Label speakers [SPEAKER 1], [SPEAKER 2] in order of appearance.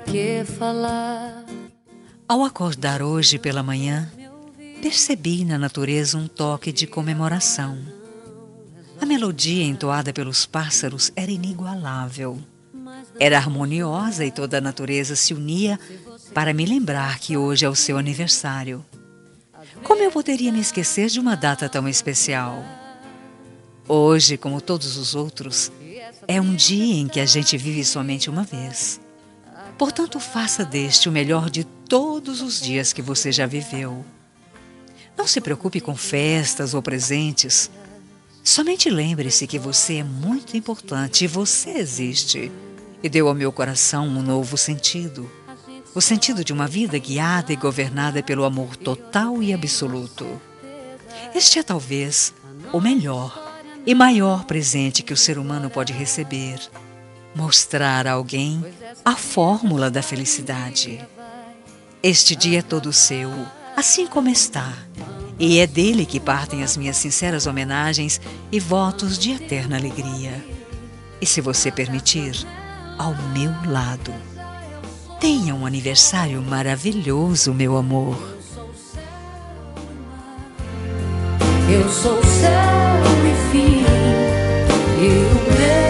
[SPEAKER 1] que falar.
[SPEAKER 2] Ao acordar hoje pela manhã, percebi na natureza um toque de comemoração. A melodia entoada pelos pássaros era inigualável. Era harmoniosa e toda a natureza se unia para me lembrar que hoje é o seu aniversário. Como eu poderia me esquecer de uma data tão especial? Hoje, como todos os outros, é um dia em que a gente vive somente uma vez. Portanto, faça deste o melhor de todos os dias que você já viveu. Não se preocupe com festas ou presentes. Somente lembre-se que você é muito importante e você existe. E deu ao meu coração um novo sentido. O sentido de uma vida guiada e governada pelo amor total e absoluto. Este é talvez o melhor e maior presente que o ser humano pode receber. Mostrar a alguém a fórmula da felicidade. Este dia é todo seu, assim como está. E é dele que partem as minhas sinceras homenagens e votos de eterna alegria. E se você permitir, ao meu lado. Tenha um aniversário maravilhoso, meu amor.
[SPEAKER 1] Eu sou céu e fim, e o meu